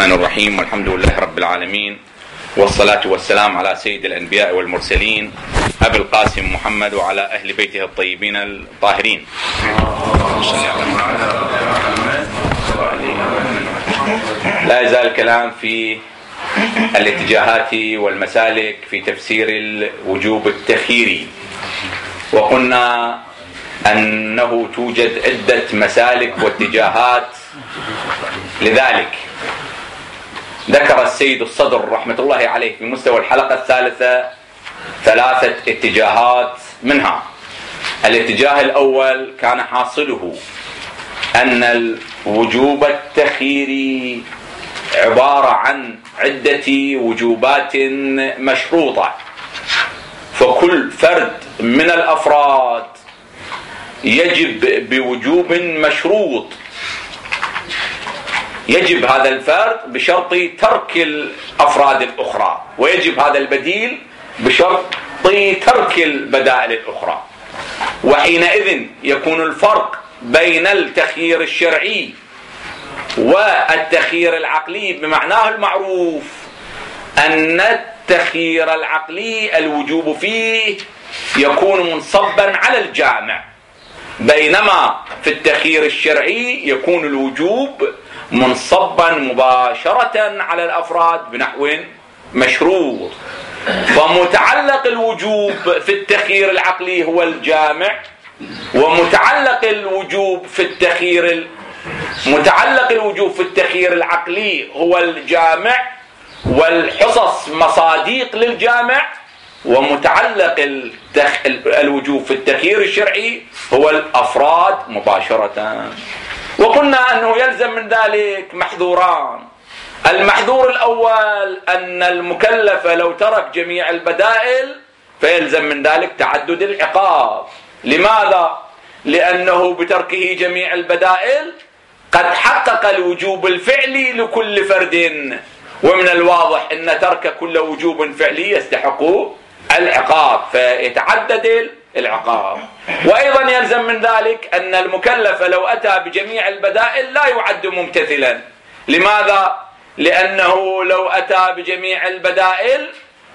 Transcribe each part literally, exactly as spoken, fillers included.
الرحمن الرحيم، والحمد لله رب العالمين، والصلاة والسلام على سيد الأنبياء والمرسلين أبي القاسم محمد وعلى أهل بيته الطيبين الطاهرين. لا يزال الكلام في الاتجاهات والمسالك في تفسير الوجوب التخييري، وقلنا أنه توجد عدة مسالك واتجاهات لذلك. ذكر السيد الصدر رحمة الله عليه في مستوى الحلقة الثالثة ثلاثة اتجاهات منها. الاتجاه الأول كان حاصله أن الوجوب التخييري عبارة عن عدة وجوبات مشروطة، فكل فرد من الأفراد يجب بوجوب مشروط، يجب هذا الفرد بشرط ترك الأفراد الأخرى، ويجب هذا البديل بشرط ترك البدائل الأخرى. وحينئذ يكون الفرق بين التخيير الشرعي والتخيير العقلي بمعناه المعروف، أن التخيير العقلي الوجوب فيه يكون منصبا على الجامع، بينما في التخيير الشرعي يكون الوجوب منصبا مباشرة على الأفراد بنحو مشروط. فمتعلق الوجوب في التخيير العقلي هو الجامع، ومتعلق الوجوب في التخيير ال... متعلق الوجوب في التخيير العقلي هو الجامع والحصص مصاديق للجامع، ومتعلق التخ... الوجوب في التخيير الشرعي هو الأفراد مباشرة. وقلنا أنه يلزم من ذلك محذوران. المحذور الأول أن المكلف لو ترك جميع البدائل فيلزم من ذلك تعدد العقاب. لماذا؟ لأنه بتركه جميع البدائل قد حقق الوجوب الفعلي لكل فرد، ومن الواضح أن ترك كل وجوب فعلي يستحق العقاب، فيتعدد العقاب. وأيضا يلزم من ذلك أن المكلف لو أتى بجميع البدائل لا يعد ممتثلا. لماذا؟ لأنه لو أتى بجميع البدائل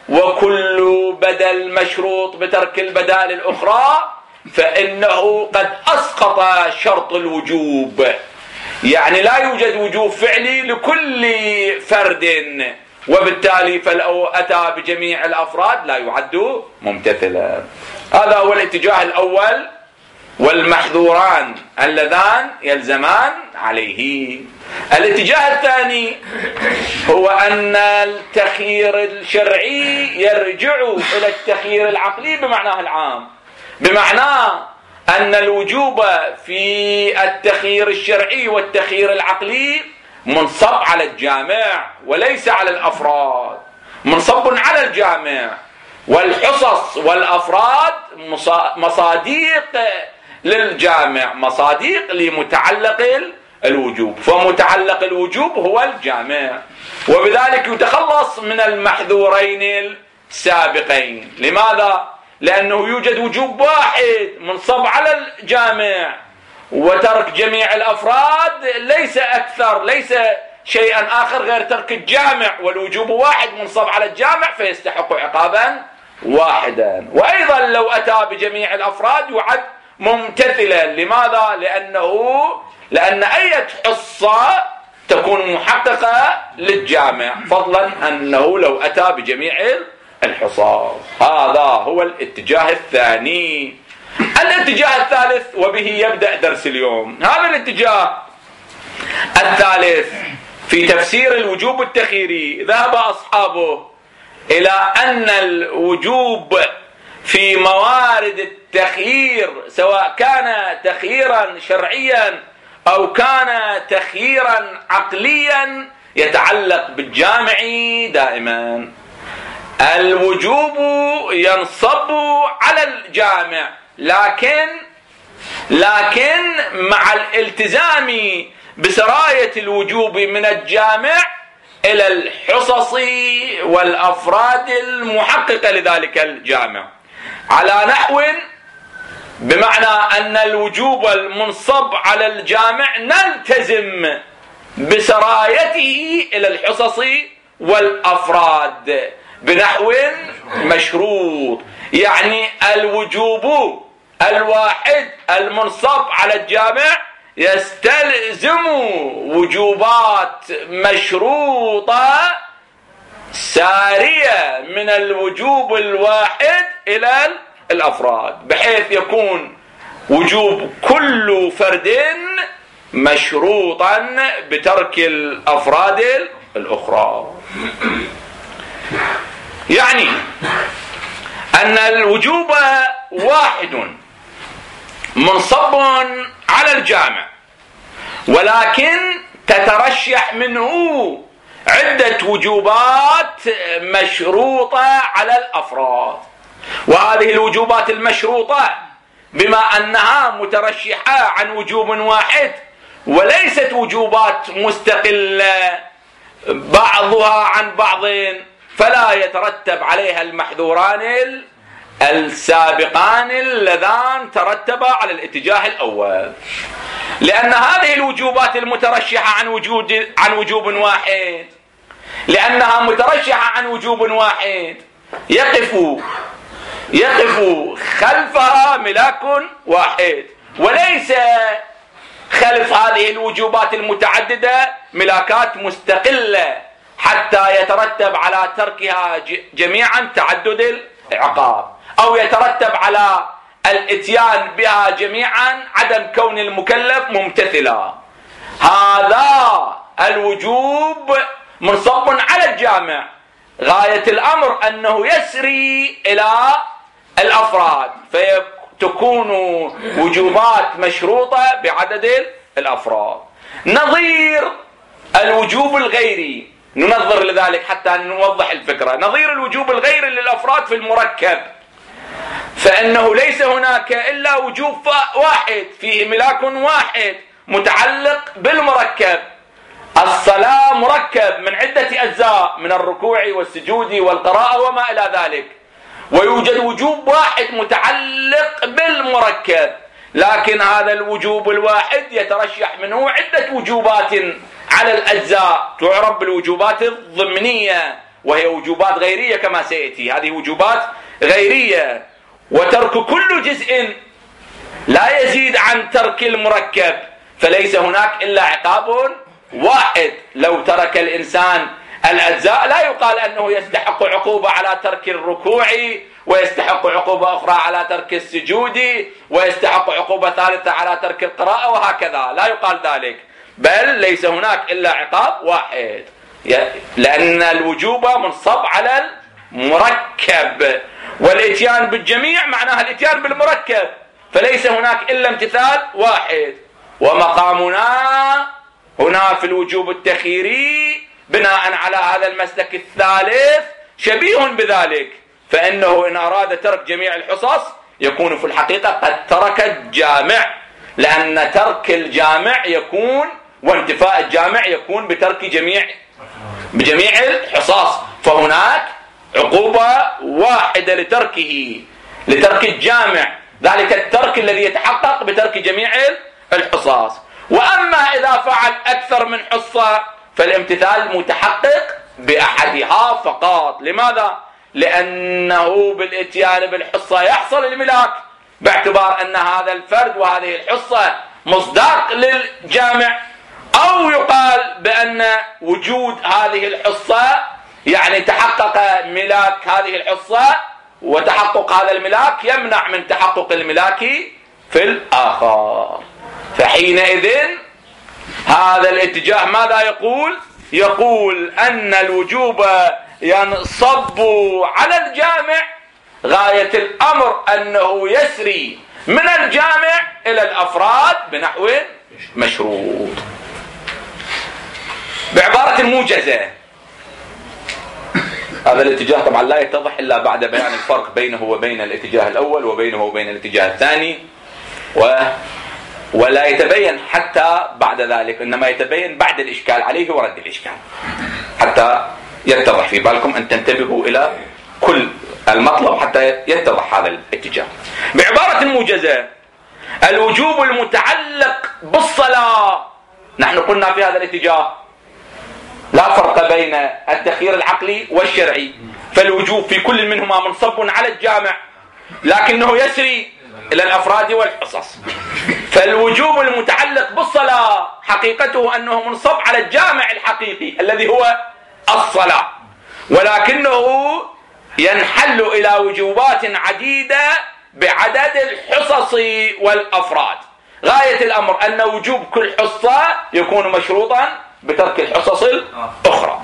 وكل بدل مشروط بترك البدائل الأخرى فإنه قد أسقط شرط الوجوب، يعني لا يوجد وجوب فعلي لكل فرد، وبالتالي فلو أتى بجميع الأفراد لا يعد ممتثلا. هذا هو الاتجاه الأول والمحذوران اللذان يلزمان عليه. الاتجاه الثاني هو أن التخيير الشرعي يرجع إلى التخيير العقلي بمعناه العام، بمعنى أن الوجوب في التخيير الشرعي والتخيير العقلي منصب على الجامع وليس على الأفراد، منصب على الجامع، والحصص والأفراد مصاديق للجامع، مصاديق لمتعلق الوجوب، فمتعلق الوجوب هو الجامع، وبذلك يتخلص من المحذورين السابقين. لماذا؟ لأنه يوجد وجوب واحد منصب على الجامع، وترك جميع الأفراد ليس أكثر، ليس شيئا آخر غير ترك الجامع، والوجوب واحد منصب على الجامع فيستحق عقابا واحدا. وأيضا لو أتى بجميع الأفراد يعد ممتثلا. لماذا؟ لأنه لأن أي حصة تكون محققة للجامع، فضلا أنه لو أتى بجميع الحصص. هذا هو الاتجاه الثاني. الاتجاه الثالث وبه يبدأ درس اليوم، هذا الاتجاه الثالث في تفسير الوجوب التخييري ذهب أصحابه إلى أن الوجوب في موارد التخيير سواء كان تخييرا شرعيا أو كان تخييرا عقليا يتعلق بالجامع دائما. الوجوب ينصب على الجامع، لكن لكن مع الالتزام بسراية الوجوب من الجامع إلى الحصص والأفراد المحققة لذلك الجامع، على نحو بمعنى أن الوجوب المنصب على الجامع نلتزم بسرايته إلى الحصص والأفراد بنحو مشروط. يعني الوجوب الواحد المنصب على الجامع يستلزم وجوبات مشروطة سارية من الوجوب الواحد إلى الأفراد، بحيث يكون وجوب كل فرد مشروطا بترك الأفراد الأخرى. يعني أن الوجوب واحد منصب على الجامع، ولكن تترشح منه عدة وجوبات مشروطة على الأفراد. وهذه الوجوبات المشروطة بما أنها مترشحة عن وجوب واحد وليست وجوبات مستقلة بعضها عن بعض، فلا يترتب عليها المحذوران السابقان اللذان ترتبا على الاتجاه الأول. لأن هذه الوجوبات المترشحة عن وجود عن وجوب واحد، لأنها مترشحة عن وجوب واحد يقف يقف خلفها ملاك واحد، وليس خلف هذه الوجوبات المتعددة ملاكات مستقلة حتى يترتب على تركها جميعا تعدد العقاب، أو يترتب على الاتيان بها جميعا عدم كون المكلف ممتثلا. هذا الوجوب منصب على الجامع، غاية الأمر أنه يسري إلى الأفراد، فتكون وجوبات مشروطة بعدد الأفراد. نظير الوجوب الغيري، ننظر لذلك حتى نوضح الفكرة. نظير الوجوب الغيري للأفراد في المركب، فإنه ليس هناك إلا وجوب واحد فيه ملاك واحد متعلق بالمركب. الصلاة مركب من عدة أجزاء، من الركوع والسجود والقراءة وما إلى ذلك، ويوجد وجوب واحد متعلق بالمركب، لكن هذا الوجوب الواحد يترشح منه عدة وجوبات على الأجزاء تعرف بالوجوبات الضمنية، وهي وجوبات غيرية كما سيأتي. هذه وجوبات غيرية، وترك كل جزء لا يزيد عن ترك المركب، فليس هناك إلا عقاب واحد. لو ترك الإنسان الأجزاء لا يقال أنه يستحق عقوبة على ترك الركوع، ويستحق عقوبة أخرى على ترك السجود، ويستحق عقوبة ثالثة على ترك القراءة، وهكذا لا يقال ذلك، بل ليس هناك إلا عقاب واحد، لأن الوجوب منصب على المركب، والاتيان بالجميع معناها الاتيان بالمركب، فليس هناك إلا امتثال واحد. ومقامنا هنا في الوجوب التخييري بناء على هذا المسلك الثالث شبيه بذلك، فإنه إن أراد ترك جميع الحصص يكون في الحقيقة قد ترك الجامع، لأن ترك الجامع يكون وانتفاء الجامع يكون بترك جميع بجميع الحصص، فهناك عقوبة واحدة لتركه لترك الجامع، ذلك الترك الذي يتحقق بترك جميع الحصص. وأما إذا فعل أكثر من حصة فالامتثال متحقق بأحدها فقط. لماذا؟ لأنه بالاتيان بالحصة يحصل الملاك، باعتبار أن هذا الفرد وهذه الحصة مصداق للجامع، أو يقال بأن وجود هذه الحصة يعني تحقق ملاك هذه الحصة، وتحقق هذا الملاك يمنع من تحقق الملاك في الآخر. فحينئذ هذا الاتجاه ماذا يقول؟ يقول أن الوجوب ينصب على الجامع، غاية الأمر أنه يسري من الجامع إلى الأفراد بنحو مشروط. بعبارة موجزة، هذا الاتجاه طبعا لا يتضح إلا بعد بيان الفرق بينه وبين الاتجاه الأول وبينه وبين الاتجاه الثاني، و ولا يتبين حتى بعد ذلك، إنما يتبين بعد الإشكال عليه ورد الإشكال، حتى يتضح في بالكم أن تنتبهوا إلى كل المطلب حتى يتضح هذا الاتجاه. بعبارة موجزة، الوجوب المتعلق بالصلاة نحن قلنا في هذا الاتجاه لا فرق بين التخيير العقلي والشرعي، فالوجوب في كل منهما منصب على الجامع لكنه يسري إلى الأفراد والحصص. فالوجوب المتعلق بالصلاة حقيقته أنه منصب على الجامع الحقيقي الذي هو الصلاة، ولكنه ينحل إلى وجوبات عديدة بعدد الحصص والأفراد. غاية الأمر أن وجوب كل حصة يكون مشروطا بترك الحصص الأخرى.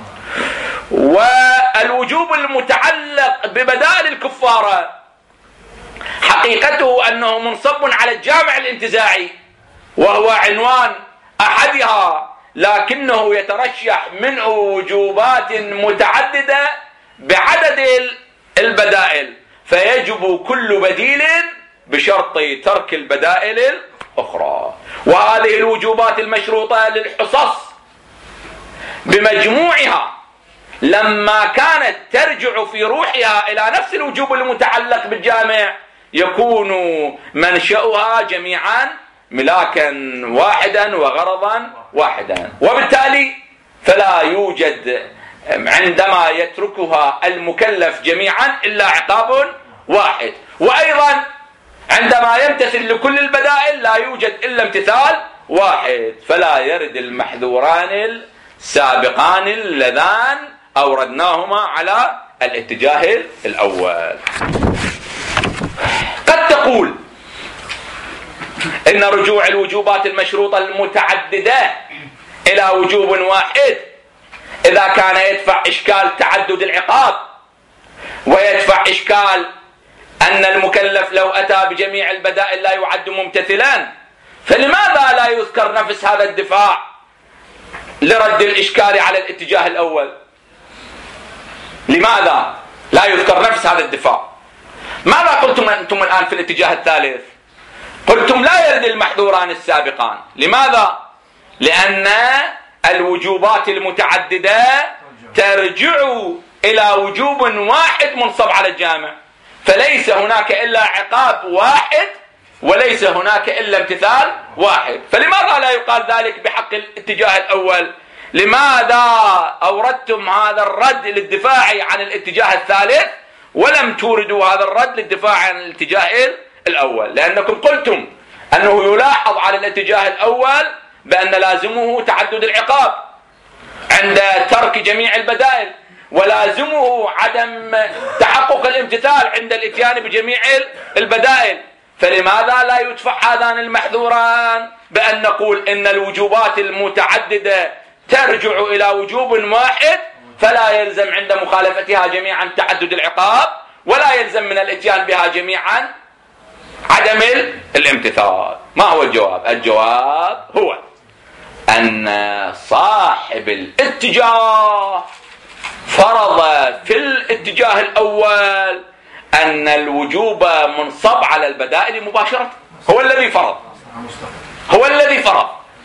والوجوب المتعلق ببدائل الكفارة حقيقته أنه منصب على الجامع الانتزاعي وهو عنوان أحدها، لكنه يترشح منه وجوبات متعددة بعدد البدائل، فيجب كل بديل بشرط ترك البدائل الأخرى. وهذه الوجوبات المشروطة للحصص بمجموعها لما كانت ترجع في روحها إلى نفس الوجوب المتعلق بالجامع يكون منشأها جميعا ملاكا واحدا وغرضا واحدا، وبالتالي فلا يوجد عندما يتركها المكلف جميعا إلا عقاب واحد، وأيضا عندما يمتثل لكل البدائل لا يوجد إلا امتثال واحد، فلا يرد المحذوران السابقان اللذان أوردناهما على الاتجاه الأول. قد تقول إن رجوع الوجوبات المشروطة المتعددة إلى وجوب واحد إذا كان يدفع إشكال تعدد العقاب ويدفع إشكال أن المكلف لو أتى بجميع البدائل لا يعد ممتثلا، فلماذا لا يذكر نفس هذا الدفاع لرد الإشكال على الاتجاه الأول؟ لماذا لا يذكر نفس هذا الدفاع؟ ماذا قلتم أنتم الآن في الاتجاه الثالث؟ قلتم لا يرد المحذوران السابقان. لماذا؟ لأن الوجوبات المتعددة ترجع إلى وجوب واحد منصب على الجامع، فليس هناك إلا عقاب واحد وليس هناك إلا امتثال واحد. فلماذا لا يقال ذلك بحق الاتجاه الأول؟ لماذا أوردتم هذا الرد للدفاع عن الاتجاه الثالث ولم توردوا هذا الرد للدفاع عن الاتجاه الأول؟ لأنكم قلتم أنه يلاحظ على الاتجاه الأول بأن لازمه تعدد العقاب عند ترك جميع البدائل، ولازمه عدم تحقق الامتثال عند الاتيان بجميع البدائل، فلماذا لا يدفع هذان المحذوران بأن نقول إن الوجوبات المتعددة ترجع إلى وجوب واحد فلا يلزم عند مخالفتها جميعا تعدد العقاب ولا يلزم من الاتيان بها جميعا عدم الامتثال؟ ما هو الجواب؟ الجواب هو أن صاحب الاتجاه فرض في الاتجاه الأول أن الوجوب منصب على البدائل مباشرة. هو الذي فرض هو الذي فرض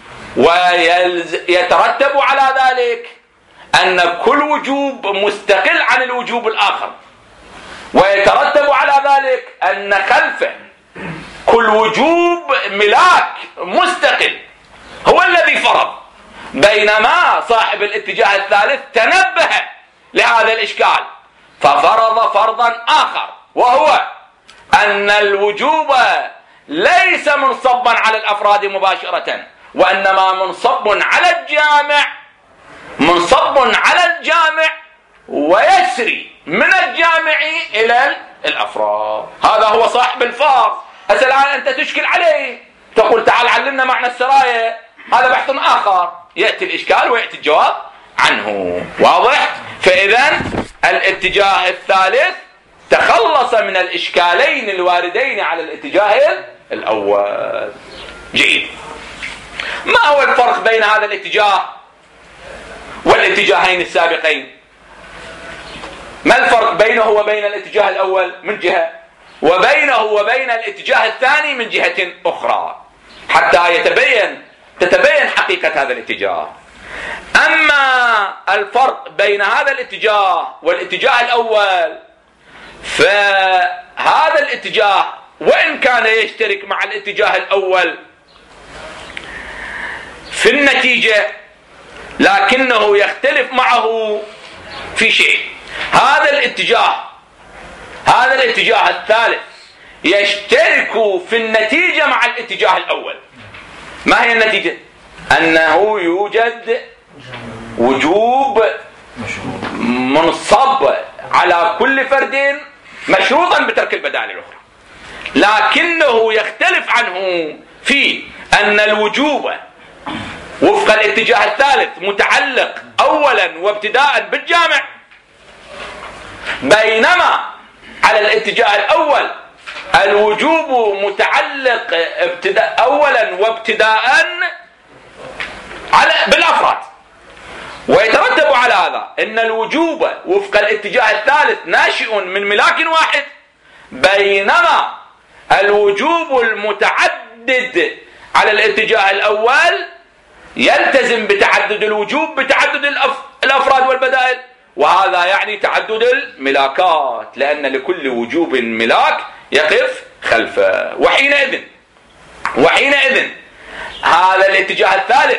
ويترتب على ذلك أن كل وجوب مستقل عن الوجوب الآخر، ويترتب على ذلك أن خلفه كل وجوب ملاك مستقل. هو الذي فرض، بينما صاحب الاتجاه الثالث تنبه لهذا الإشكال ففرض فرضا آخر، وهو أن الوجوب ليس منصبا على الأفراد مباشرة وإنما منصب على الجامع منصب على الجامع ويسري من الجامع إلى الأفراد. هذا هو صاحب الفرض. هسه الآن أنت تشكل عليه تقول تعال علمنا معنى السراية، هذا بحث آخر، يأتي الإشكال ويأتي الجواب عنه. واضح؟ فإذا الاتجاه الثالث تخلص من الإشكالين الواردين على الاتجاه الأول. جيد. ما هو الفرق بين هذا الاتجاه والاتجاهين السابقين؟ ما الفرق بينه وبين الاتجاه الأول من جهة وبينه وبين الاتجاه الثاني من جهة أخرى حتى يتبين تتبين حقيقة هذا الاتجاه؟ أما الفرق بين هذا الاتجاه والاتجاه الأول فهذا الاتجاه وإن كان يشترك مع الاتجاه الأول في النتيجة، لكنه يختلف معه في شيء. هذا الاتجاه هذا الاتجاه الثالث يشترك في النتيجة مع الاتجاه الأول. ما هي النتيجة؟ أنه يوجد وجوب منصب على كل فرد مشروطا بترك البدائل الأخرى، لكنه يختلف عنه في أن الوجوب وفق الاتجاه الثالث متعلق أولا وابتداء بالجامع، بينما على الاتجاه الأول الوجوب متعلق ابتداء أولا وابتداء على بالأفراد. ويترتب على هذا أن الوجوب وفق الاتجاه الثالث ناشئ من ملاك واحد، بينما الوجوب المتعدد على الاتجاه الأول يلتزم بتعدد الوجوب بتعدد الأفراد والبدائل، وهذا يعني تعدد الملاكات، لأن لكل وجوب ملاك يقف خلفه. وحينئذ وحينئذ هذا الاتجاه الثالث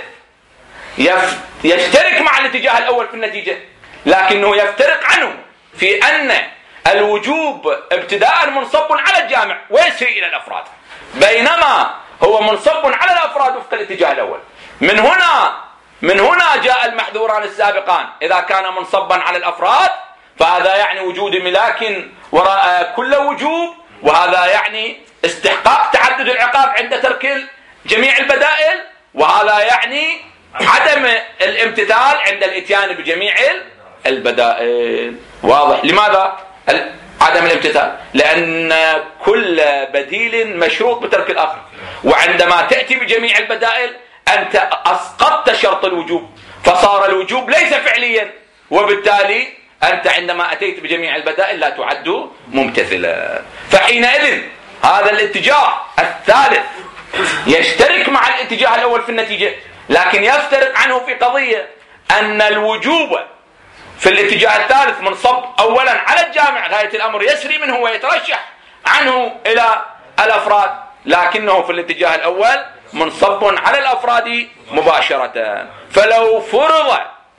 يشترك مع الاتجاه الأول في النتيجة، لكنه يفترق عنه في أن الوجوب ابتداء منصب على الجامع ويسري إلى الأفراد، بينما هو منصب على الأفراد وفق الاتجاه الأول. من هنا من هنا جاء المحذوران السابقان. إذا كان منصبا على الأفراد فهذا يعني وجود ملاك وراء كل وجوب، وهذا يعني استحقاق تعدد العقاب عند ترك جميع البدائل، وهذا يعني عدم الامتثال عند الاتيان بجميع البدائل. واضح؟ لماذا عدم الامتثال؟ لأن كل بديل مشروط بترك الآخر، وعندما تأتي بجميع البدائل أنت أسقطت شرط الوجوب، فصار الوجوب ليس فعليا، وبالتالي أنت عندما أتيت بجميع البدائل لا تعد ممتثلا. فحينئذ هذا الاتجاه الثالث يشترك مع الاتجاه الأول في النتيجة، لكن يفترق عنه في قضية أن الوجوب في الاتجاه الثالث منصب أولا على الجامع، غاية الأمر يسري منه ويترشح عنه إلى الأفراد، لكنه في الاتجاه الأول منصب على الأفراد مباشرة. فلو فرض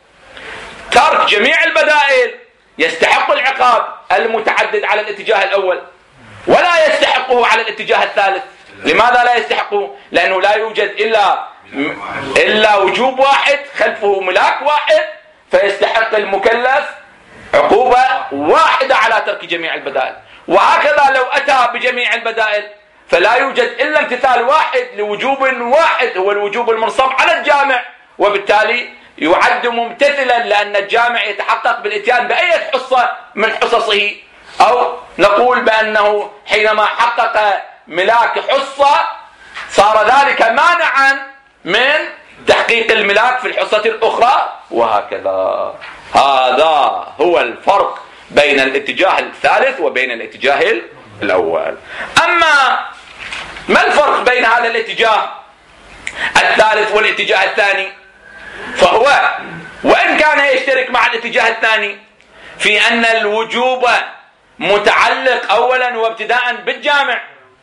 ترك جميع البدائل يستحق العقاب المتعدد على الاتجاه الأول ولا يستحقه على الاتجاه الثالث. لماذا لا يستحقه؟ لأنه لا يوجد إلا إلا وجوب واحد خلفه ملاك واحد، فيستحق المكلف عقوبة واحدة على ترك جميع البدائل. وهكذا لو أتى بجميع البدائل فلا يوجد إلا امتثال واحد لوجوب واحد هو الوجوب المنصب على الجامع، وبالتالي يعد ممتثلا، لأن الجامع يتحقق بالاتيان بأي حصة من حصصه، أو نقول بأنه حينما حقق ملاك حصة صار ذلك مانعا من تحقيق الملاك في الحصة الأخرى، وهكذا. هذا هو الفرق بين الاتجاه الثالث وبين الاتجاه الأول. أما ما الفرق بين هذا الاتجاه الثالث والاتجاه الثاني؟ فهو وإن كان يشترك مع الاتجاه الثاني في أن الوجوب متعلق أولا وابتداء بالجامع،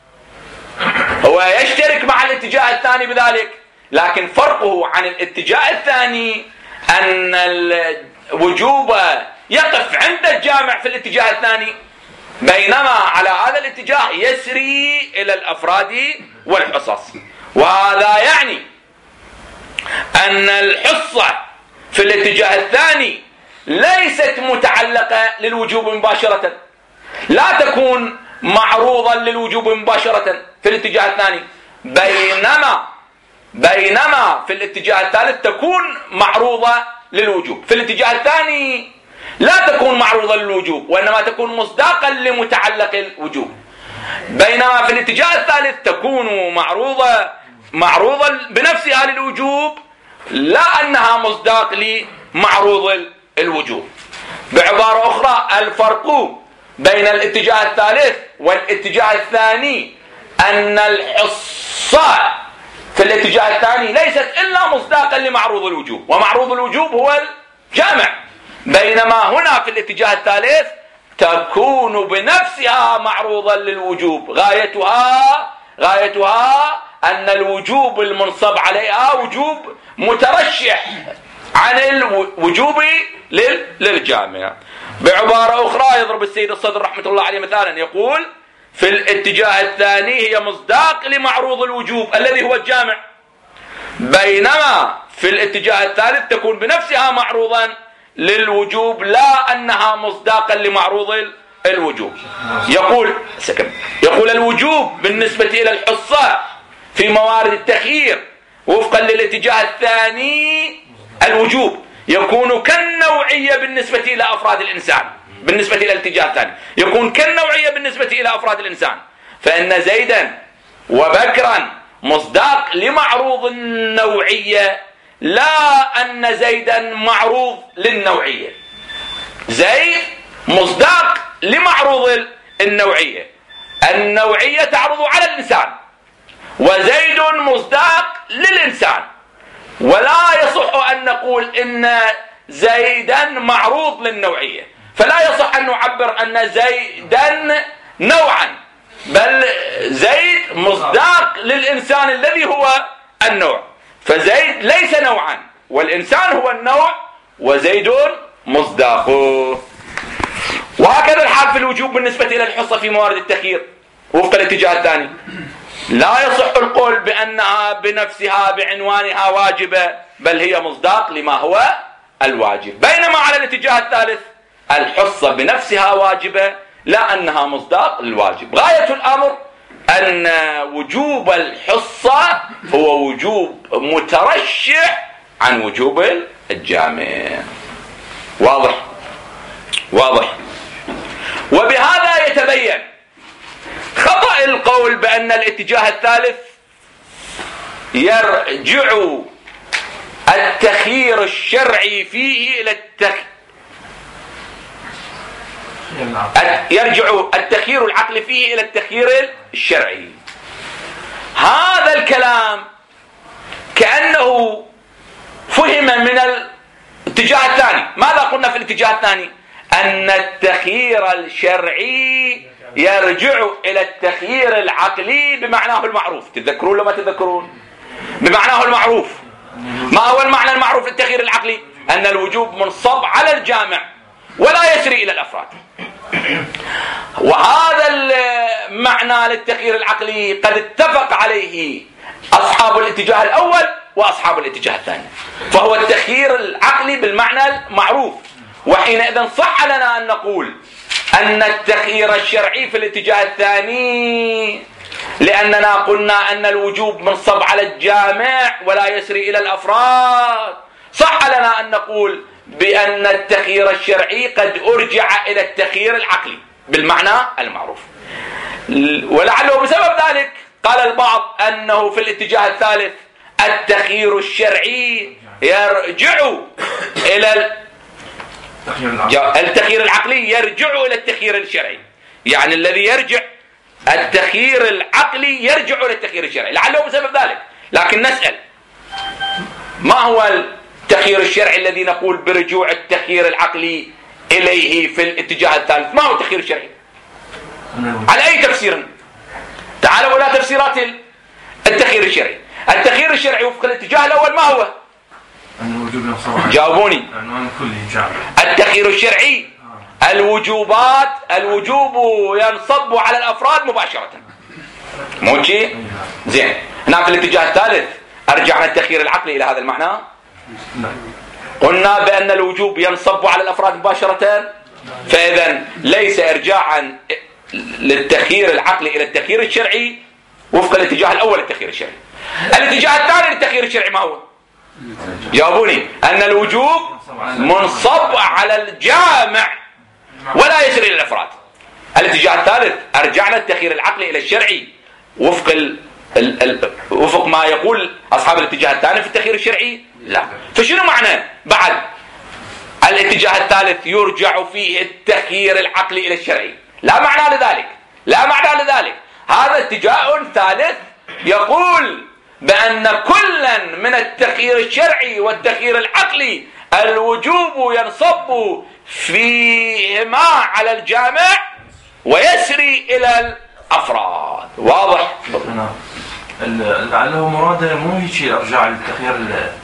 هو يشترك مع الاتجاه الثاني بذلك، لكن فرقه عن الاتجاه الثاني أن الوجوب يقف عند الجامع في الاتجاه الثاني، بينما على هذا الاتجاه يسري إلى الأفراد والحصص. وهذا يعني أن الحصة في الاتجاه الثاني ليست متعلقة للوجوب مباشرة، لا تكون معروضا للوجوب مباشرة في الاتجاه الثاني، بينما بينما في الاتجاه الثالث تكون معروضة للوجوب. في الاتجاه الثاني لا تكون معروضة للوجوب، وإنما تكون مصداقا لمتعلق الوجوب، بينما في الاتجاه الثالث تكون معروضة معروضة بنفسها للوجوب، لا أنها مصداق لمعروض الوجوب. بعبارة أخرى، الفرق بين الاتجاه الثالث والاتجاه الثاني أن الحصة في الاتجاه الثاني ليست إلا مصداقا لمعروض الوجوب، ومعروض الوجوب هو الجامع، بينما هنا في الاتجاه الثالث تكون بنفسها معروضا للوجوب، غايتها غايتها أن الوجوب المنصب عليها وجوب مترشح عن الوجوب للجامع. بعبارة أخرى يضرب السيد الصدر رحمة الله عليه مثالا يقول في الاتجاه الثاني هي مصداق لمعروض الوجوب الذي هو الجامع، بينما في الاتجاه الثالث تكون بنفسها معروضا للوجوب لا أنها مصداقا لمعروض الوجوب. يقول يقول الوجوب بالنسبة إلى الحصة في موارد التخيير وفقا للاتجاه الثاني الوجوب يكون كالنوعية بالنسبة إلى أفراد الإنسان. بالنسبة إلى الاتجاه الثاني يكون كالنوعية بالنسبة إلى أفراد الإنسان، فإن زيدا وبكرا مصداق لمعروض النوعية لا أن زيدا معروض للنوعية. زيد مصداق لمعروض النوعية، النوعية تعرض على الإنسان، وزيد مصداق للإنسان، ولا يصح أن نقول إن زيدا معروض للنوعية، فلا يصح أن نعبر أن زيدا نوعا، بل زيد مصداق للإنسان الذي هو النوع، فزيد ليس نوعا والإنسان هو النوع وزيد مصداقه. وهكذا الحال في الوجوب بالنسبة إلى الحصة في موارد التخيير وفق الاتجاه الثاني، لا يصح القول بأنها بنفسها بعنوانها واجبة، بل هي مصداق لما هو الواجب، بينما على الاتجاه الثالث الحصة بنفسها واجبة لا أنها مصداق للواجب. غاية الأمر أن وجوب الحصة هو وجوب مترشح عن وجوب الجامع. واضح واضح. وبهذا يتبين خطأ القول بأن الاتجاه الثالث يرجع التخيير الشرعي فيه إلى التخيير يرجع التخيير العقلي فيه إلى التخيير الشرعي. هذا الكلام كأنه فهم من الاتجاه الثاني. ماذا قلنا في الاتجاه الثاني؟ أن التخيير الشرعي يرجع إلى التخيير العقلي بمعناه المعروف. تذكرون لما تذكرون بمعناه المعروف. ما هو المعنى المعروف للتخيير العقلي؟ أن الوجوب منصب على الجامع ولا يسري إلى الأفراد. وهذا المعنى للتخيير العقلي قد اتفق عليه أصحاب الاتجاه الأول وأصحاب الاتجاه الثاني، فهو التخيير العقلي بالمعنى المعروف. وحينئذ صح لنا أن نقول أن التخيير الشرعي في الاتجاه الثاني، لأننا قلنا أن الوجوب منصب على الجامع ولا يسري إلى الأفراد، صح لنا أن نقول بأن التخيير الشرعي قد أرجع إلى التخيير العقلي بالمعنى المعروف. ولعله بسبب ذلك قال البعض أنه في الاتجاه الثالث التخيير الشرعي يرجع إلى التخيير العقلي يرجع إلى التخيير الشرعي، يعني الذي يرجع التخيير العقلي يرجع إلى التخيير الشرعي، لعله بسبب ذلك. لكن نسأل ما هو التخيير الشرعي الذي نقول برجوع التخيير العقلي إليه في الاتجاه الثالث؟ ما هو التخيير الشرعي؟ على أي تفسير؟ تعالوا إلى تفسيرات التخيير الشرعي. التخيير الشرعي وفق الاتجاه الأول ما هو؟ جاوبوني. التخيير الشرعي الوجوبات الوجوب ينصب على الأفراد مباشرة، مو شيء؟ زين. هنا في الاتجاه الثالث أرجعنا التخيير العقلي إلى هذا المعنى. قلنا بأن الوجوب ينصب على الأفراد مباشرة، فإذا ليس إرجاعا للتخيير العقلي إلى التخيير الشرعي وفق الاتجاه الأول التخيير الشرعي. الاتجاه الثاني للتخيير الشرعي ما هو؟ جاوبوني. أن الوجوب منصب على الجامع ولا يسري للأفراد. الاتجاه الثالث أرجعنا التخيير العقلي إلى الشرعي وفق ال ال ال وفق ما يقول أصحاب الاتجاه الثاني في التخيير الشرعي. لا. فشنو معنى بعد الاتجاه الثالث يرجع فيه التخيير العقلي إلى الشرعي؟ لا معنى لذلك، لا معنى لذلك. هذا اتجاه ثالث يقول بأن كلا من التخيير الشرعي والتخيير العقلي الوجوب ينصب فيهما على الجامع ويسري إلى الأفراد. واضح؟ لعله مراده مو هيك ارجاع للتخيير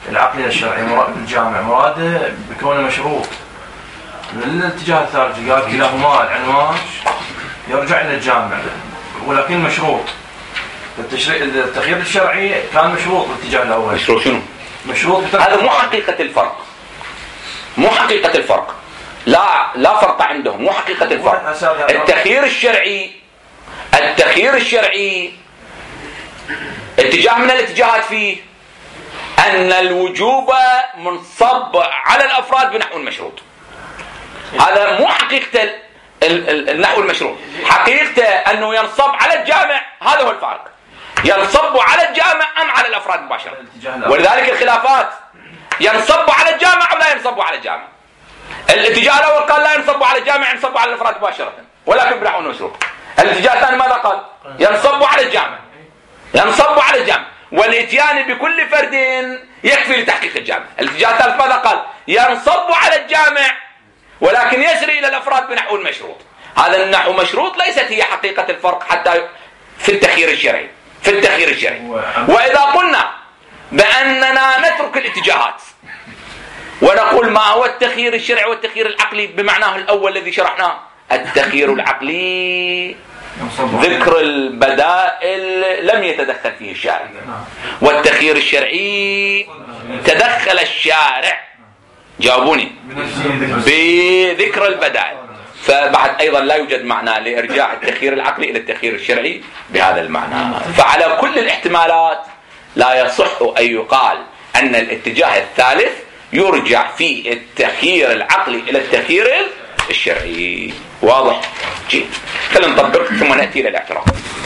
العقلي الشرعي الجامع مراده بكونه مشروط. الاتجاه الثالث قال كلاهما العنوان يرجع الى الجامع ولكن مشروط. التشريع التخيير الشرعي كان مشروط الاتجاه الاول. مشروط شنو؟ مشروط. هذا مو حقيقة الفرق. مو حقيقة الفرق. لا لا فرق عندهم، مو حقيقة الفرق. التخيير الشرعي التخيير الشرعي اتجاه من الاتجاهات فيه أن الوجوب منصب على الأفراد بنحو المشروط. هذا مو حقيقة النحو المشروط. حقيقته أنه ينصب على الجامع، هذا هو الفارق. ينصب على الجامع أم على الأفراد مباشرة. ولذلك الخلافات ينصب على الجامع أو لا ينصب على الجامع. الاتجاه الأول قال لا ينصب على الجامع، ينصب على الأفراد مباشرة ولكن بنحو المشروط. الاتجاه الثاني ماذا قال؟ ينصب على الجامع ينصب على الجامع والاتيان بكل فرد يكفي لتحقيق الجامع. الاتجاه الثالث ماذا قال؟ ينصب على الجامع ولكن يسري إلى الأفراد بنحو المشروط. هذا النحو مشروط ليست هي حقيقة الفرق حتى في التخيير الشرعي. في التخيير الشرعي وإذا قلنا بأننا نترك الاتجاهات ونقول ما هو التخيير الشرعي والتخيير العقلي بمعناه الأول الذي شرحناه. التخيير العقلي ذكر البدائل لم يتدخل فيه الشارع، والتخيير الشرعي تدخل الشارع، جاوبوني، بذكر البدائل. فبعد أيضا لا يوجد معنى لإرجاع التخيير العقلي إلى التخيير الشرعي بهذا المعنى. فعلى كل الاحتمالات لا يصح أن يقال أن الاتجاه الثالث يرجع في التخيير العقلي إلى التخيير الشرعي. واضح؟ جيد. خلينا نطبق ثم نأتي إلى الاعتراف.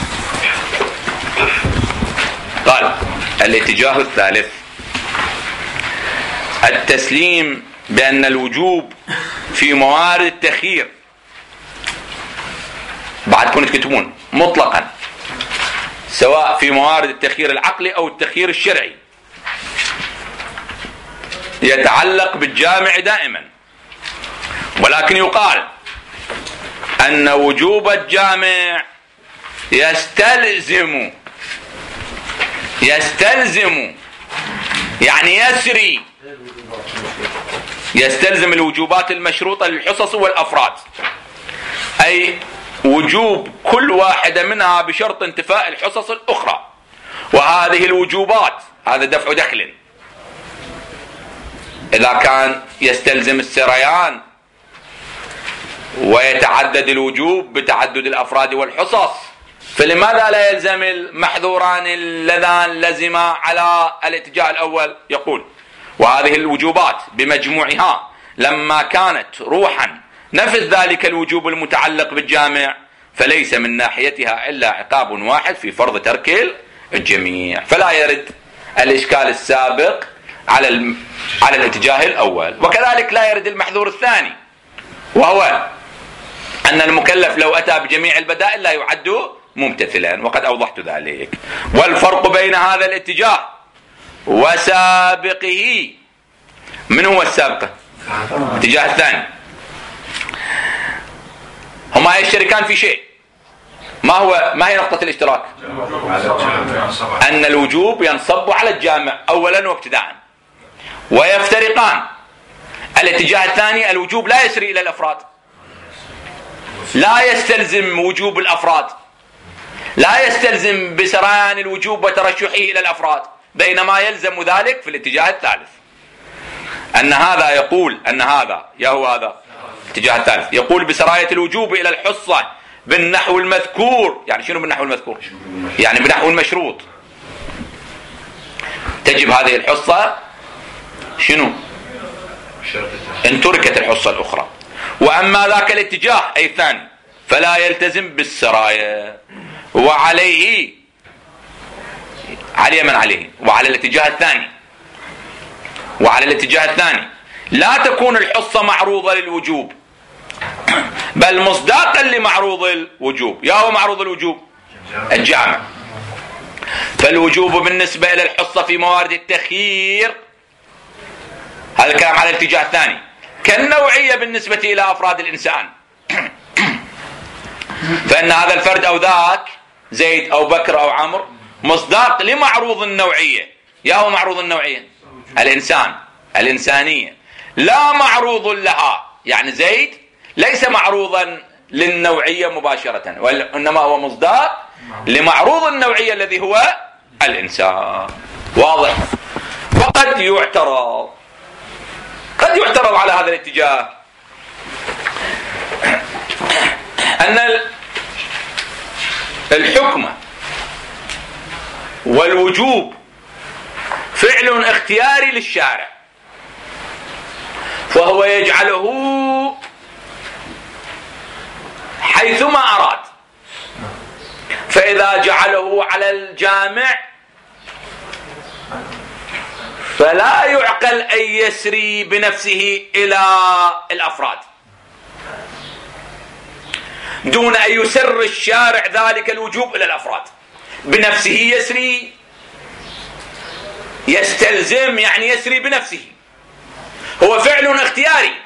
قال الاتجاه الثالث التسليم بأن الوجوب في موارد التخيير، بعد كنت تكتبون مطلقا، سواء في موارد التخيير العقلي أو التخيير الشرعي، يتعلق بالجامع دائما. ولكن يقال أن وجوب الجامع يستلزم يستلزم يعني يسري يستلزم الوجوبات المشروطة للحصص والأفراد، أي وجوب كل واحدة منها بشرط انتفاء الحصص الأخرى. وهذه الوجوبات، هذا دفع دخل، إذا كان يستلزم السريان ويتعدد الوجوب بتعدد الأفراد والحصص، فلماذا لا يلزم المحذوران اللذان لزما على الاتجاه الأول؟ يقول وهذه الوجوبات بمجموعها لما كانت روحا نفذ ذلك الوجوب المتعلق بالجامع فليس من ناحيتها إلا عقاب واحد في فرض ترك الجميع، فلا يرد الإشكال السابق على الم... على الاتجاه الأول. وكذلك لا يرد المحذور الثاني، وهو أن المكلف لو أتى بجميع البدائل لا يعد ممتثلا، وقد أوضحت ذلك. والفرق بين هذا الاتجاه وسابقه، من هو السابق؟ الاتجاه الثاني. هما يشتركان في شيء، ما هو ما هي نقطة الاشتراك؟ أن الوجوب ينصب على الجامع أولا وابتداء، ويفترقان. الاتجاه الثاني الوجوب لا يسري إلى الأفراد، لا يستلزم وجوب الأفراد، لا يستلزم بسريان الوجوب وترشحه إلى الأفراد، بينما يلزم ذلك في الاتجاه الثالث. أن هذا يقول أن هذا يا هو هذا الاتجاه الثالث يقول بسراية الوجوب إلى الحصة بالنحو المذكور. يعني شنو بالنحو المذكور؟ يعني بنحو المشروط. تجب هذه الحصة شنو؟ إن تركت الحصة الأخرى. وأما ذاك الاتجاه أي الثاني فلا يلتزم بالسراية، وعليه عليه من عليه وعلى الاتجاه الثاني وعلى الاتجاه الثاني لا تكون الحصة معروضة للوجوب بل مصداقا لمعروض الوجوب. يا هو معروض الوجوب؟ الجامع. فالوجوب بالنسبة إلى الحصة في موارد التخيير، هذا الكلام على الاتجاه الثاني، كالنوعية بالنسبة إلى أفراد الإنسان. فإن هذا الفرد أو ذاك زيد أو بكر أو عمرو مصداق لمعروض النوعية. يا هو معروض النوعية؟ الإنسان الإنسانية لا معروض لها، يعني زيد ليس معروضا للنوعية مباشرة، وإنما هو مصداق لمعروض النوعية الذي هو الإنسان. واضح؟ وقد يعترض قد يعترض على هذا الاتجاه أن الحكم والوجوب فعل اختياري للشارع، فهو يجعله حيثما أراد، فإذا جعله على الجامع فلا يعقل أن يسري بنفسه إلى الأفراد دون أن يسر الشارع ذلك الوجوب إلى الأفراد. بنفسه يسري، يستلزم يعني يسري بنفسه، هو فعل اختياري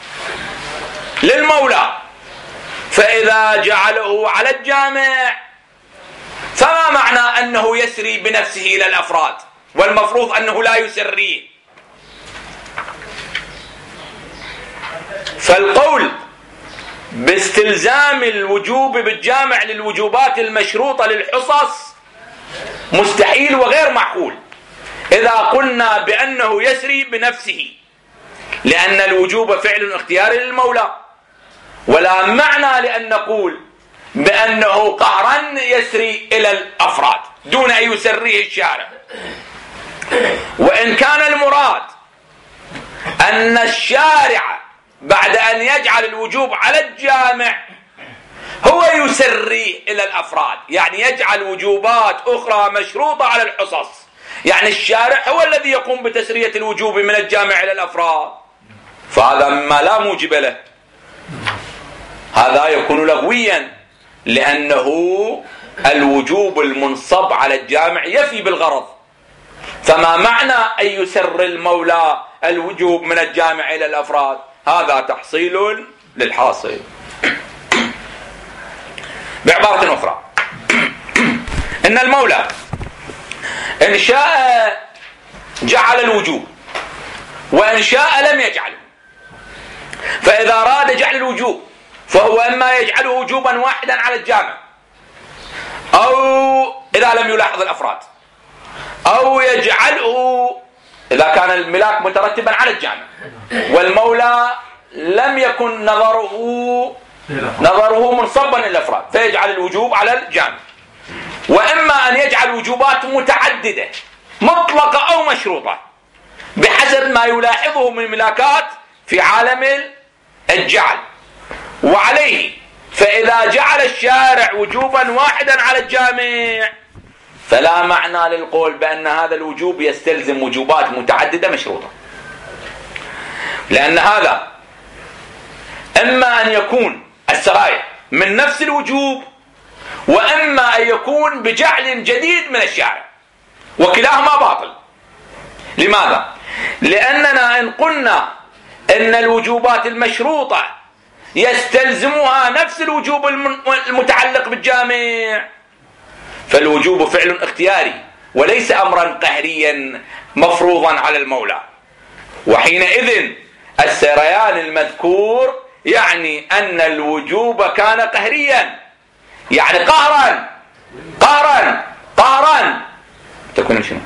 للمولى، فإذا جعله على الجامع فما معنى أنه يسري بنفسه إلى الأفراد، والمفروض أنه لا يسريه. فالقول باستلزام الوجوب بالجامع للوجوبات المشروطة للحصص مستحيل وغير معقول إذا قلنا بأنه يسري بنفسه، لأن الوجوب فعل اختياري للمولى، ولا معنى لأن نقول بأنه قهرا يسري إلى الأفراد دون أن يسريه الشارع. وإن كان المراد أن الشارع بعد أن يجعل الوجوب على الجامع هو يسريه إلى الأفراد، يعني يجعل وجوبات أخرى مشروطة على الحصص، يعني الشارع هو الذي يقوم بتسرية الوجوب من الجامع إلى الأفراد، فهذا ما لا موجب له، هذا يكون لغويا، لأنه الوجوب المنصب على الجامع يفي بالغرض. فما معنى أن يسر المولى الوجوب من الجامع إلى الأفراد؟ هذا تحصيل للحاصل. بعبارة أخرى، إن المولى إن شاء جعل الوجوب وإن شاء لم يجعله، فإذا أراد جعل الوجوب فهو إما يجعله وجوبا واحدا على الجامع، أو إذا لم يلاحظ الأفراد، أو يجعله إذا كان الملاك مترتبا على الجامع والمولى لم يكن نظره نظره منصبا للأفراد فيجعل الوجوب على الجامع. وإما أن يجعل وجوبات متعددة مطلقة أو مشروطة بحسب ما يلاحظه من ملاكات في عالم الجعل. وعليه فإذا جعل الشارع وجوبا واحدا على الجامع فلا معنى للقول بأن هذا الوجوب يستلزم وجوبات متعددة مشروطة، لأن هذا إما أن يكون السرايا من نفس الوجوب، وإما أن يكون بجعل جديد من الشارع، وكلاهما باطل. لماذا؟ لأننا إن قلنا إن الوجوبات المشروطة يستلزمها نفس الوجوب المتعلق بالجامع فالوجوب فعل اختياري وليس أمرا قهريا مفروضا على المولى، وحينئذ السريان المذكور يعني أن الوجوب كان قهريا، يعني قهرا قهرا قهرا. تكوين شنو؟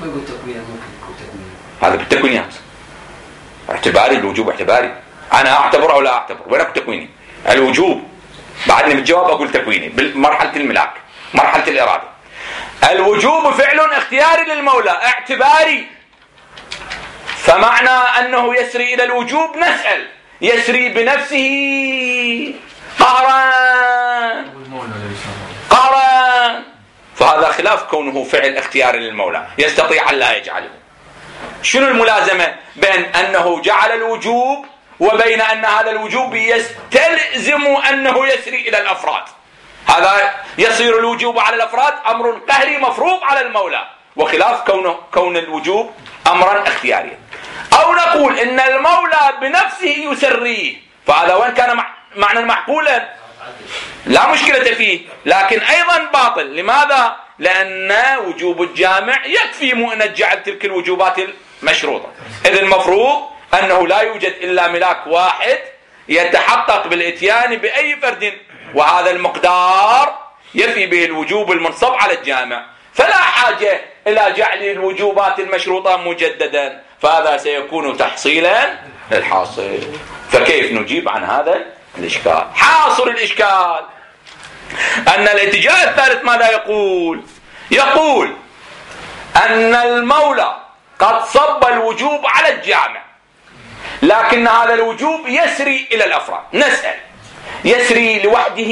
هذا بالتكوين اعتباري، الوجوب اعتباري، أنا أعتبر أو لا أعتبر، وين أكو تكويني؟ الوجوب بعدني بالجواب أقول تكويني بمرحلة الملاك، مرحلة الإرادة. الوجوب فعل اختياري للمولى اعتباري، فمعنى أنه يسري إلى الوجوب نسأل يسري بنفسه قهرا قهرا، فهذا خلاف كونه فعل اختياري للمولى يستطيع أن لا يجعله. شنو الملازمة بين أنه جعل الوجوب وبين أن هذا الوجوب يستلزم أنه يسري إلى الأفراد؟ هذا يصير الوجوب على الأفراد أمر قهري مفروض على المولى، وخلاف كونه كون الوجوب أمرا اختياريا. أو نقول إن المولى بنفسه يسريه، فهذا وين كان معنى معقولا لا مشكلة فيه، لكن أيضا باطل. لماذا؟ لأن وجوب الجامع يكفي مؤنة جعل تلك الوجوبات مشروطة. إذ المفروض أنه لا يوجد إلا ملاك واحد يتحقق بالإتيان بأي فرد، وهذا المقدار يفي به الوجوب المنصب على الجامع، فلا حاجة إلى جعل الوجوبات المشروطة مجددا، فهذا سيكون تحصيلا للحاصل. فكيف نجيب عن هذا الإشكال؟ حاصل الإشكال أن الاتجاه الثالث ماذا يقول؟ يقول أن المولى قد صب الوجوب على الجامع، لكن هذا الوجوب يسري إلى الأفراد. نسأل: يسري لوحده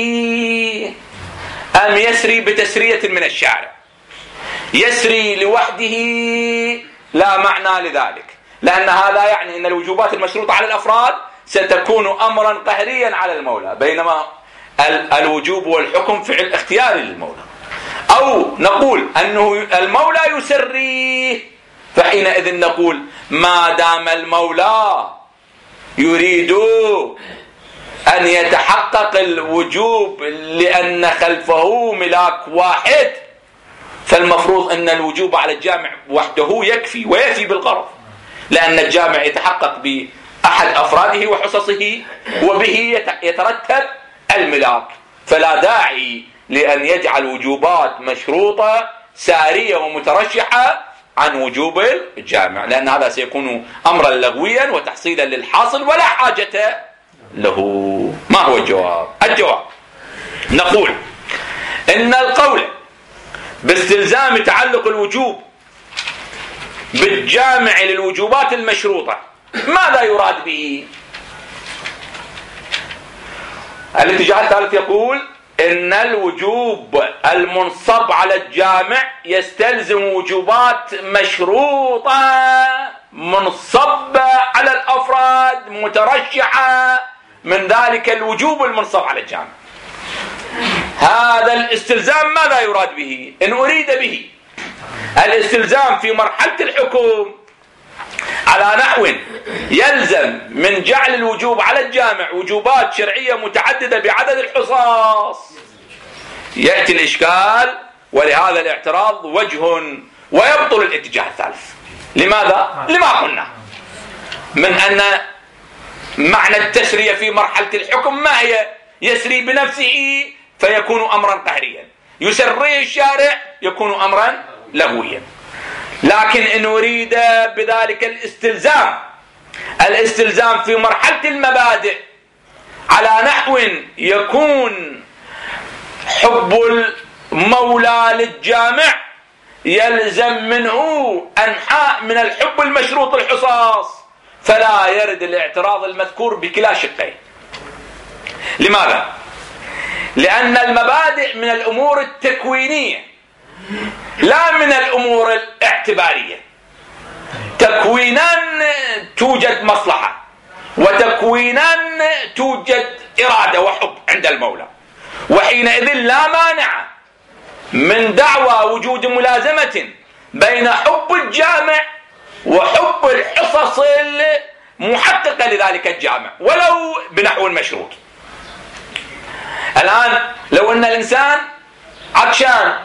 أم يسري بتسرية من الشارع؟ يسري لوحده لا معنى لذلك، لأن هذا يعني أن الوجوبات المشروطة على الأفراد ستكون أمرا قهريا على المولى، بينما الوجوب والحكم فعل اختياري للمولى. أو نقول أنه المولى يسريه، فحينئذ نقول ما دام المولى يريد أن يتحقق الوجوب لأن خلفه ملاك واحد، فالمفروض أن الوجوب على الجامع وحده يكفي ويفي بالغرض، لأن الجامع يتحقق بأحد أفراده وحصصه وبه يترتب الملاك، فلا داعي لأن يجعل وجوبات مشروطة سارية ومترشحة عن وجوب الجامع، لأن هذا سيكون أمرا لغويا وتحصيلا للحاصل ولا حاجة له. ما هو الجواب؟ الجواب نقول إن القول باستلزام تعلق الوجوب بالجامع للوجوبات المشروطة ماذا يراد به؟ الاتجاه الثالث يقول إن الوجوب المنصب على الجامع يستلزم وجوبات مشروطة منصبة على الأفراد مترشحة من ذلك الوجوب المنصب على الجامع. هذا الاستلزام ماذا يراد به؟ إن أريد به الاستلزام في مرحلة الحكم على نحو يلزم من جعل الوجوب على الجامع وجوبات شرعية متعددة بعدد الحصص، يأتي الإشكال ولهذا الاعتراض وجه ويبطل الاتجاه الثالث. لماذا؟ لما قلنا من أن معنى التسرية في مرحلة الحكم ما هي؟ يسري بنفسه فيكون أمرا قهريا، يسريه الشارع يكون أمرا لغويا. لكن إن أريد بذلك الاستلزام الاستلزام في مرحلة المبادئ على نحو يكون حب المولى للجامع يلزم منه أنحاء من الحب المشروط الحصاص، فلا يرد الاعتراض المذكور بكلا شقين. لماذا؟ لأن المبادئ من الأمور التكوينية لا من الأمور الاعتبارية. تكوينا توجد مصلحة، وتكوينا توجد إرادة وحب عند المولى، وحينئذ لا مانع من دعوى وجود ملازمة بين حب الجامع وحب الحصص المحققة لذلك الجامع ولو بنحو مشروط. الآن لو أن الإنسان عطشان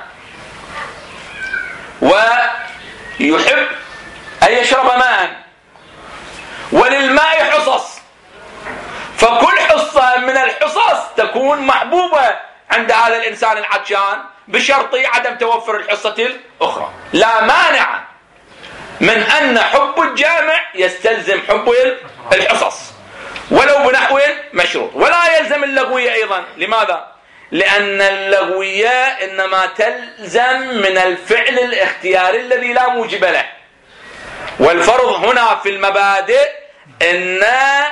ويحب أن يشرب ماء وللماء حصص، فكل حصة من الحصص تكون محبوبة عند هذا الإنسان العطشان بشرط عدم توفر الحصة الأخرى. لا مانع من أن حب الجامع يستلزم حب الحصص ولو بنحو مشروط، ولا يلزم اللغوية أيضا. لماذا؟ لأن اللغوية إنما تلزم من الفعل الاختياري الذي لا موجب له، والفرض هنا في المبادئ إن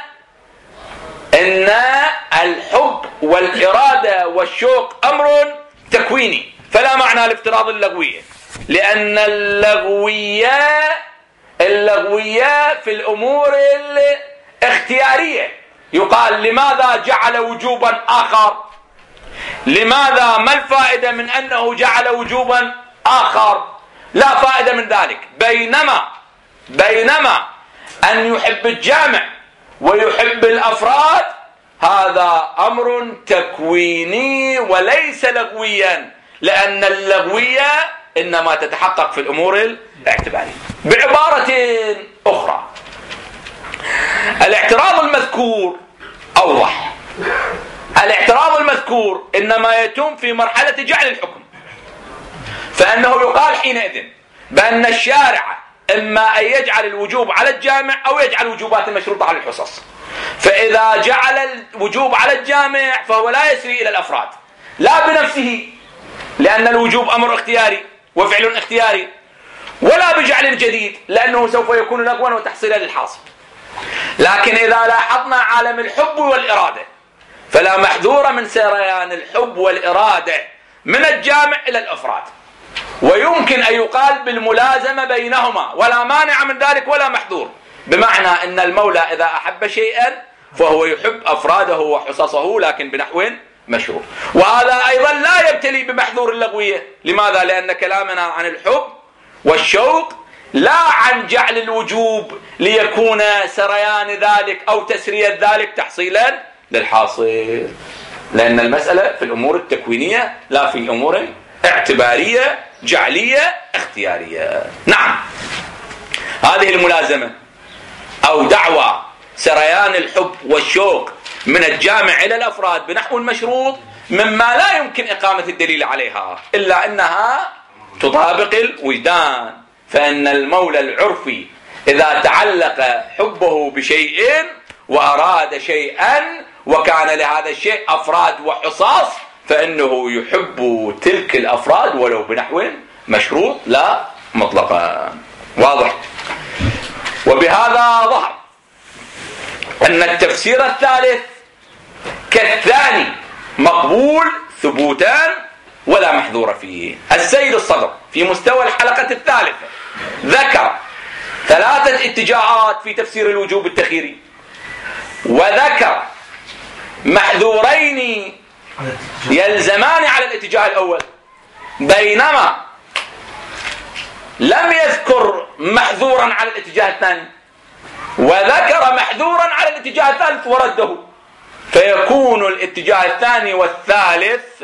إن الحب والإرادة والشوق أمر تكويني، فلا معنى لافتراض اللغوية، لأن اللغوية اللغوية في الأمور الاختيارية. يقال لماذا جعل وجوبا آخر؟ لماذا؟ ما الفائدة من أنه جعل وجوبا آخر؟ لا فائدة من ذلك. بينما بينما أن يحب الجامع ويحب الأفراد هذا أمر تكويني وليس لغويا، لأن اللغوية إنما تتحقق في الأمور الاعتبارية. بعبارة أخرى، الاعتراض المذكور أوضح. الاعتراض المذكور إنما يتم في مرحلة جعل الحكم، فإنه يقال حينئذ بأن الشارع إما أن يجعل الوجوب على الجامع أو يجعل الوجوبات المشروطة على الحصص. فإذا جعل الوجوب على الجامع فهو لا يسري إلى الأفراد لا بنفسه، لأن الوجوب أمر اختياري وفعل اختياري، ولا بجعل جديد لأنه سوف يكون لغوا وتحصيلا للحاصل. لكن إذا لاحظنا عالم الحب والإرادة فلا محذور من سريان الحب والإرادة من الجامع إلى الأفراد، ويمكن أن يقال بالملازمة بينهما ولا مانع من ذلك ولا محذور، بمعنى أن المولى إذا أحب شيئا فهو يحب أفراده وحصصه لكن بنحو مشروع. وهذا أيضا لا يبتلي بمحذور اللغوية. لماذا؟ لأن كلامنا عن الحب والشوق لا عن جعل الوجوب ليكون سريان ذلك أو تسرية ذلك تحصيلا للحاصل، لأن المسألة في الأمور التكوينية لا في أمور اعتبارية جعلية اختيارية. نعم، هذه الملازمة أو دعوى سريان الحب والشوق من الجامع إلى الأفراد بنحو المشروط مما لا يمكن إقامة الدليل عليها إلا أنها تطابق الوجدان. فإن المولى العرفي إذا تعلق حبه بشيء وأراد شيئا وكان لهذا الشيء أفراد وحصاص فإنه يحب تلك الأفراد ولو بنحو مشروط لا مطلقا. واضح؟ وبهذا ظهر أن التفسير الثالث كالثاني مقبول ثبوتان ولا محذور فيه. السيد الصدر في مستوى الحلقة الثالثة ذكر ثلاثة اتجاهات في تفسير الوجوب التخييري، وذكر محذورين يلزمان على الاتجاه الأول، بينما لم يذكر محذورا على الاتجاه الثاني، وذكر محذورا على الاتجاه الثالث ورده. فيكون الاتجاه الثاني والثالث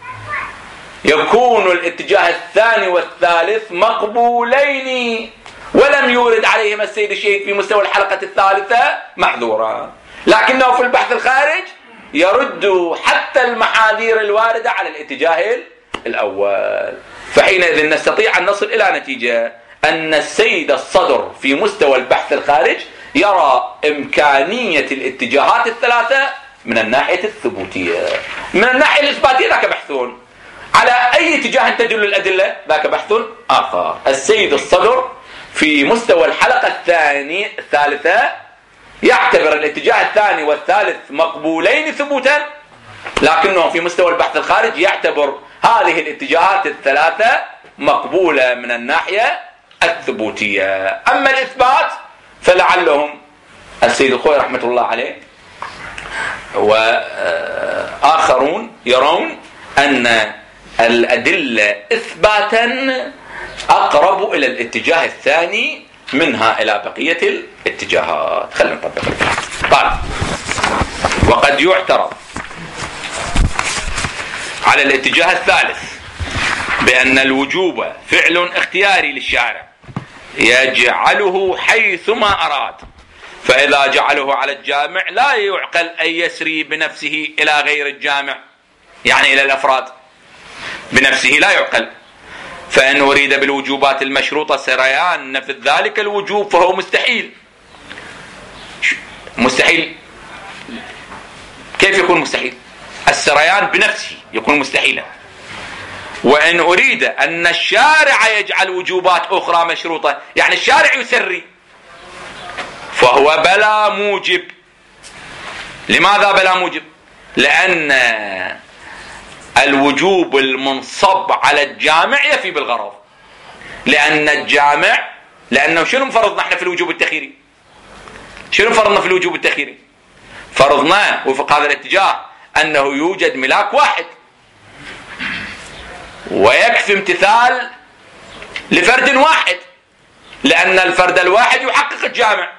يكون الاتجاه الثاني والثالث مقبولين ولم يورد عليهما السيد الشهيد في مستوى الحلقة الثالثة محذورا، لكنه في البحث الخارج يرد حتى المحاذير الواردة على الاتجاه الأول. فحينئذ نستطيع أن نصل إلى نتيجة أن السيد الصدر في مستوى البحث الخارج يرى إمكانية الاتجاهات الثلاثة من الناحية الثبوتية. من الناحية الإثباتية ذاك بحثون، على أي اتجاه تدل الأدلة ذاك بحث آخر. السيد الصدر في مستوى الحلقة الثانية الثالثة يعتبر الاتجاه الثاني والثالث مقبولين ثبوتا، لكنه في مستوى البحث الخارج يعتبر هذه الاتجاهات الثلاثة مقبولة من الناحية الثبوتية. أما الإثبات فلعلهم السيد الخوي رحمة الله عليه وآخرون يرون أن الأدلة إثباتا أقرب إلى الاتجاه الثاني منها إلى بقية الاتجاهات. خلينا نطبق الكلام. قال: وقد يعترض على الاتجاه الثالث بأن الوجوب فعل اختياري للشارع يجعله حيثما أراد، فإذا جعله على الجامع لا يعقل أن يسري بنفسه إلى غير الجامع، يعني إلى الأفراد بنفسه لا يعقل. فإن أريد بالوجوبات المشروطة سريان نفذ ذلك الوجوب فهو مستحيل. مستحيل كيف يكون مستحيل؟ السريان بنفسه يكون مستحيلا. وإن أريد أن الشارع يجعل وجوبات أخرى مشروطة، يعني الشارع يسري، فهو بلا موجب. لماذا بلا موجب؟ لأن الوجوب المنصب على الجامع يفي بالغرض، لأن الجامع لأنه شنو فرضنا احنا في الوجوب التخييري؟ شنو فرضنا في الوجوب التخييري؟ فرضنا وفق هذا الاتجاه أنه يوجد ملاك واحد ويكفي امتثال لفرد واحد، لأن الفرد الواحد يحقق الجامع،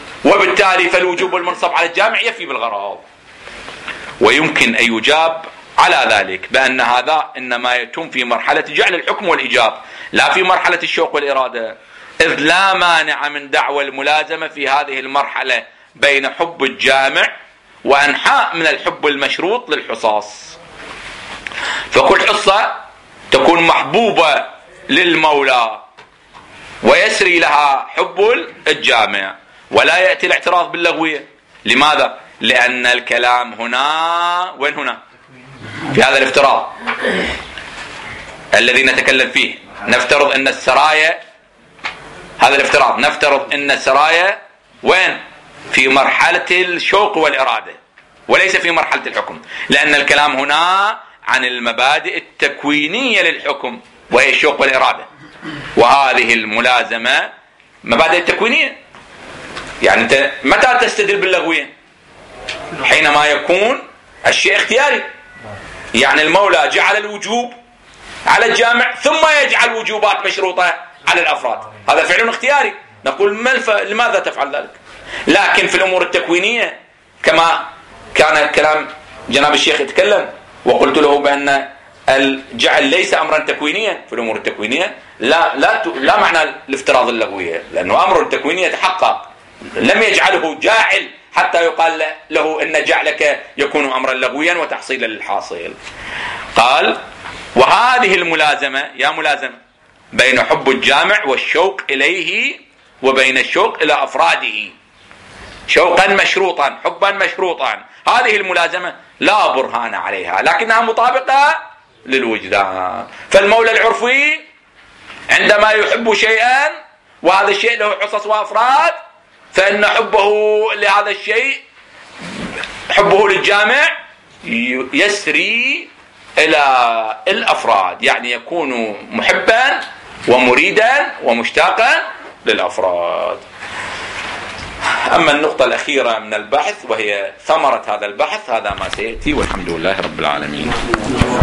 وبالتالي فالوجوب المنصب على الجامع يفي بالغرض. ويمكن أن يجاب على ذلك بأن هذا إنما يتم في مرحلة جعل الحكم والإيجاب لا في مرحلة الشوق والإرادة، إذ لا مانع من دعوى الملازمة في هذه المرحلة بين حب الجامع وأنحاء من الحب المشروط للحصاص. فكل حصة تكون محبوبة للمولى ويسري لها حب الجامع، ولا يأتي الاعتراض باللغوية. لماذا؟ لأن الكلام هنا وين هنا في هذا الافتراض الذي نتكلم فيه. نفترض أن السرايا، هذا الافتراض، نفترض أن السرايا وين؟ في مرحلة الشوق والإرادة وليس في مرحلة الحكم، لأن الكلام هنا عن المبادئ التكوينية للحكم وهي الشوق والإرادة، وهذه الملازمة مبادئ تكوينية. يعني أنت متى تستدل باللغوية؟ حينما يكون الشيء اختياري. يعني المولى جعل الوجوب على الجامع ثم يجعل وجوبات مشروطة على الأفراد، هذا فعل اختياري. نقول الف... لماذا تفعل ذلك؟ لكن في الأمور التكوينية كما كان كلام جناب الشيخ يتكلم وقلت له بأن الجعل ليس أمرا تكوينيا في الأمور التكوينية، لا لا لا معنى الافتراض اللغوية، لأنه أمر التكويني يتحقق، لم يجعله جاعل حتى يقال له إن جعلك يكون أمرا لغويا وتحصيلا للحاصل. قال وهذه الملازمة يا ملازمة بين حب الجامع والشوق إليه وبين الشوق إلى أفراده شوقا مشروطا حبا مشروطا، هذه الملازمة لا برهان عليها لكنها مطابقة للوجدان. فالمولى العرفي عندما يحب شيئا وهذا الشيء له حصص وأفراد فإن حبه لهذا الشيء حبه للجامع يسري إلى الأفراد، يعني يكون محبا ومريدا ومشتاقا للأفراد. أما النقطة الأخيرة من البحث وهي ثمرة هذا البحث هذا ما سيأتي، والحمد لله رب العالمين.